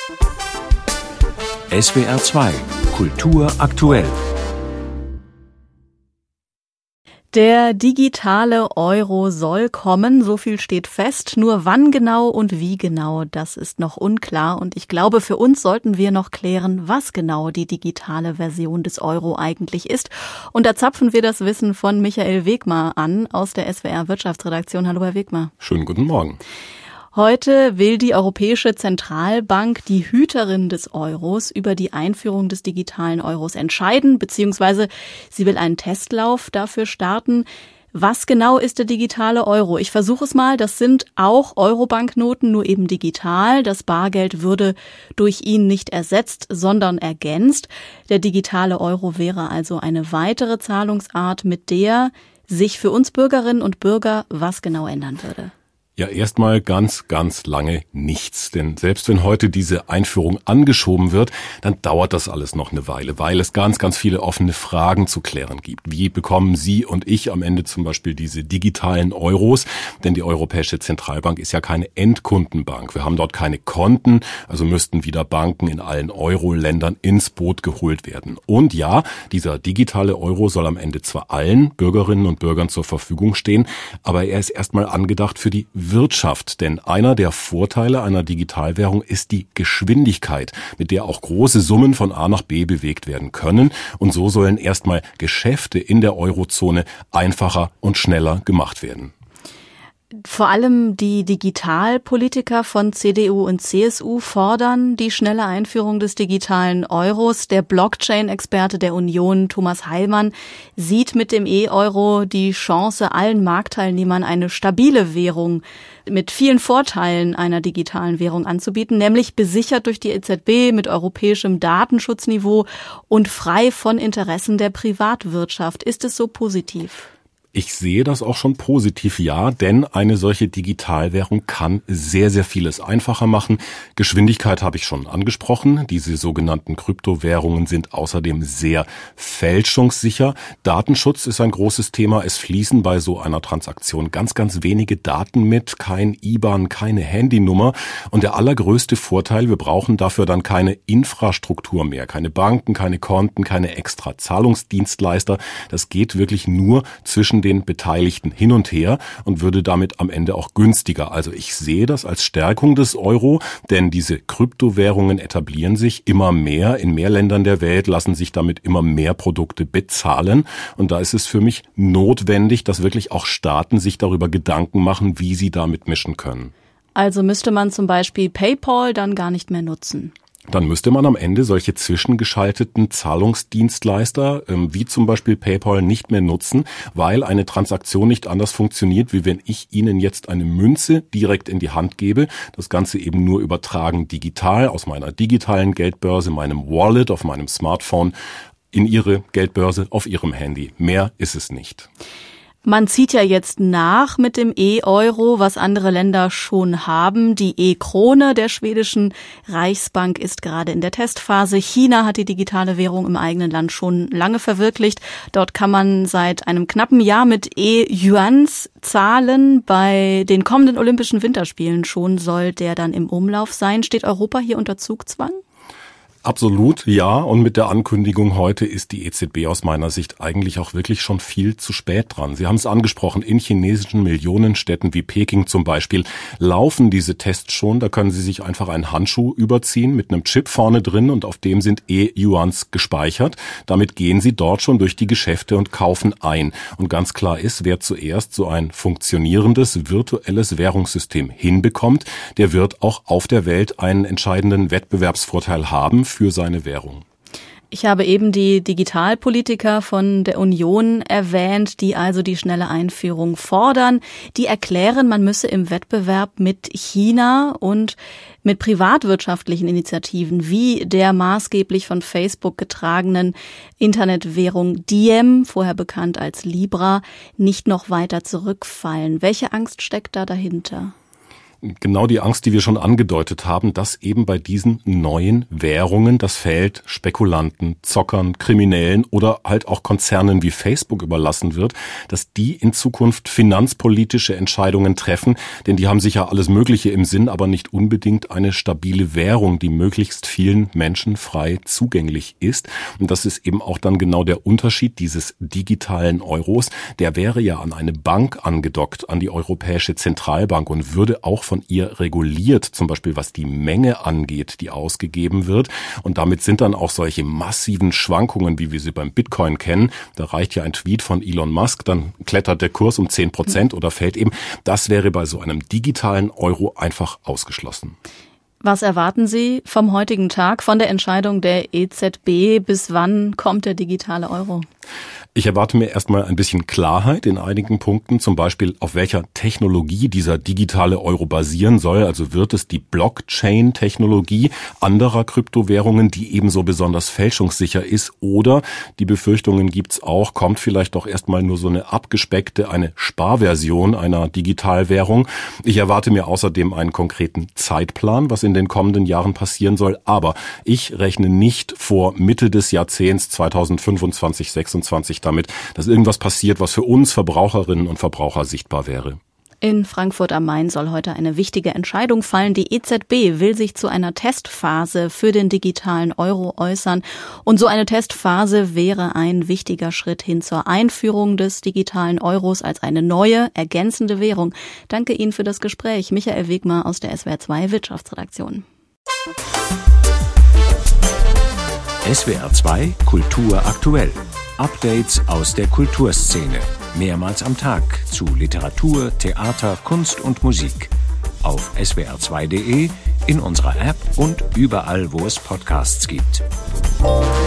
SWR 2 Kultur aktuell. Der digitale Euro soll kommen, so viel steht fest. Nur wann genau und wie genau, das ist noch unklar. Und ich glaube, für uns sollten wir noch klären, was genau die digitale Version des Euro eigentlich ist. Und da zapfen wir das Wissen von Michael Wegmar an aus der SWR Wirtschaftsredaktion. Hallo, Herr Wegmar. Schönen guten Morgen. Heute will die Europäische Zentralbank, die Hüterin des Euros, über die Einführung des digitalen Euros entscheiden, beziehungsweise sie will einen Testlauf dafür starten. Was genau ist der digitale Euro? Ich versuche es mal. Das sind auch Euro-Banknoten, nur eben digital. Das Bargeld würde durch ihn nicht ersetzt, sondern ergänzt. Der digitale Euro wäre also eine weitere Zahlungsart, mit der sich für uns Bürgerinnen und Bürger was genau ändern würde. Ja, erstmal ganz, ganz lange nichts. Denn selbst wenn heute diese Einführung angeschoben wird, dann dauert das alles noch eine Weile, weil es ganz, ganz viele offene Fragen zu klären gibt. Wie bekommen Sie und ich am Ende zum Beispiel diese digitalen Euros? Denn die Europäische Zentralbank ist ja keine Endkundenbank. Wir haben dort keine Konten, also müssten wieder Banken in allen Euro-Ländern ins Boot geholt werden. Und ja, dieser digitale Euro soll am Ende zwar allen Bürgerinnen und Bürgern zur Verfügung stehen, aber er ist erstmal angedacht für die Wirtschaft, denn einer der Vorteile einer Digitalwährung ist die Geschwindigkeit, mit der auch große Summen von A nach B bewegt werden können. Und so sollen erstmal Geschäfte in der Eurozone einfacher und schneller gemacht werden. Vor allem die Digitalpolitiker von CDU und CSU fordern die schnelle Einführung des digitalen Euros. Der Blockchain-Experte der Union, Thomas Heilmann, sieht mit dem E-Euro die Chance, allen Marktteilnehmern eine stabile Währung mit vielen Vorteilen einer digitalen Währung anzubieten, nämlich besichert durch die EZB mit europäischem Datenschutzniveau und frei von Interessen der Privatwirtschaft. Ist es so positiv? Ich sehe das auch schon positiv, ja, denn eine solche Digitalwährung kann sehr, sehr vieles einfacher machen. Geschwindigkeit habe ich schon angesprochen. Diese sogenannten Kryptowährungen sind außerdem sehr fälschungssicher. Datenschutz ist ein großes Thema. Es fließen bei so einer Transaktion ganz, ganz wenige Daten mit, kein IBAN, keine Handynummer. Und der allergrößte Vorteil, wir brauchen dafür dann keine Infrastruktur mehr, keine Banken, keine Konten, keine extra Zahlungsdienstleister. Das geht wirklich nur zwischen den Beteiligten hin und her und würde damit am Ende auch günstiger. Also ich sehe das als Stärkung des Euro, denn diese Kryptowährungen etablieren sich immer mehr. In mehr Ländern der Welt lassen sich damit immer mehr Produkte bezahlen. Und da ist es für mich notwendig, dass wirklich auch Staaten sich darüber Gedanken machen, wie sie damit mischen können. Also müsste man zum Beispiel PayPal dann gar nicht mehr nutzen? Dann müsste man am Ende solche zwischengeschalteten Zahlungsdienstleister wie zum Beispiel PayPal nicht mehr nutzen, weil eine Transaktion nicht anders funktioniert, wie wenn ich Ihnen jetzt eine Münze direkt in die Hand gebe. Das Ganze eben nur übertragen digital aus meiner digitalen Geldbörse, meinem Wallet auf meinem Smartphone in Ihre Geldbörse auf Ihrem Handy. Mehr ist es nicht. Man zieht ja jetzt nach mit dem E-Euro, was andere Länder schon haben. Die E-Krone der schwedischen Reichsbank ist gerade in der Testphase. China hat die digitale Währung im eigenen Land schon lange verwirklicht. Dort kann man seit einem knappen Jahr mit E-Yuans zahlen. Bei den kommenden Olympischen Winterspielen schon soll der dann im Umlauf sein. Steht Europa hier unter Zugzwang? Absolut, ja. Und mit der Ankündigung heute ist die EZB aus meiner Sicht eigentlich auch wirklich schon viel zu spät dran. Sie haben es angesprochen, in chinesischen Millionenstädten wie Peking zum Beispiel laufen diese Tests schon. Da können Sie sich einfach einen Handschuh überziehen mit einem Chip vorne drin und auf dem sind E-Yuans gespeichert. Damit gehen Sie dort schon durch die Geschäfte und kaufen ein. Und ganz klar ist, wer zuerst so ein funktionierendes virtuelles Währungssystem hinbekommt, der wird auch auf der Welt einen entscheidenden Wettbewerbsvorteil haben für seine Währung. Ich habe eben die Digitalpolitiker von der Union erwähnt, die also die schnelle Einführung fordern. Die erklären, man müsse im Wettbewerb mit China und mit privatwirtschaftlichen Initiativen wie der maßgeblich von Facebook getragenen Internetwährung Diem, vorher bekannt als Libra, nicht noch weiter zurückfallen. Welche Angst steckt da dahinter? genau die Angst, die wir schon angedeutet haben, dass eben bei diesen neuen Währungen das Feld Spekulanten, Zockern, Kriminellen oder halt auch Konzernen wie Facebook überlassen wird, dass die in Zukunft finanzpolitische Entscheidungen treffen, denn die haben sicher alles Mögliche im Sinn, aber nicht unbedingt eine stabile Währung, die möglichst vielen Menschen frei zugänglich ist. Und das ist eben auch dann genau der Unterschied dieses digitalen Euros. Der wäre ja an eine Bank angedockt, an die Europäische Zentralbank und würde auch von ihr reguliert, zum Beispiel was die Menge angeht, die ausgegeben wird. Und damit sind dann auch solche massiven Schwankungen, wie wir sie beim Bitcoin kennen. Da reicht ja ein Tweet von Elon Musk, dann klettert der Kurs um 10% oder fällt eben. Das wäre bei so einem digitalen Euro einfach ausgeschlossen. Was erwarten Sie vom heutigen Tag, von der Entscheidung der EZB? Bis wann kommt der digitale Euro? Ich erwarte mir erstmal ein bisschen Klarheit in einigen Punkten, zum Beispiel auf welcher Technologie dieser digitale Euro basieren soll. Also wird es die Blockchain-Technologie anderer Kryptowährungen, die ebenso besonders fälschungssicher ist, oder die Befürchtungen gibt's auch, kommt vielleicht doch erstmal nur so eine abgespeckte, eine Sparversion einer Digitalwährung. Ich erwarte mir außerdem einen konkreten Zeitplan, was in den kommenden Jahren passieren soll, aber ich rechne nicht vor Mitte des Jahrzehnts 2025, 26 damit, dass irgendwas passiert, was für uns Verbraucherinnen und Verbraucher sichtbar wäre. In Frankfurt am Main soll heute eine wichtige Entscheidung fallen. Die EZB will sich zu einer Testphase für den digitalen Euro äußern. Und so eine Testphase wäre ein wichtiger Schritt hin zur Einführung des digitalen Euros als eine neue, ergänzende Währung. Danke Ihnen für das Gespräch. Michael Wegmar aus der SWR2 Wirtschaftsredaktion. SWR2 Kultur aktuell. Updates aus der Kulturszene. Mehrmals am Tag zu Literatur, Theater, Kunst und Musik. Auf swr2.de, in unserer App und überall, wo es Podcasts gibt.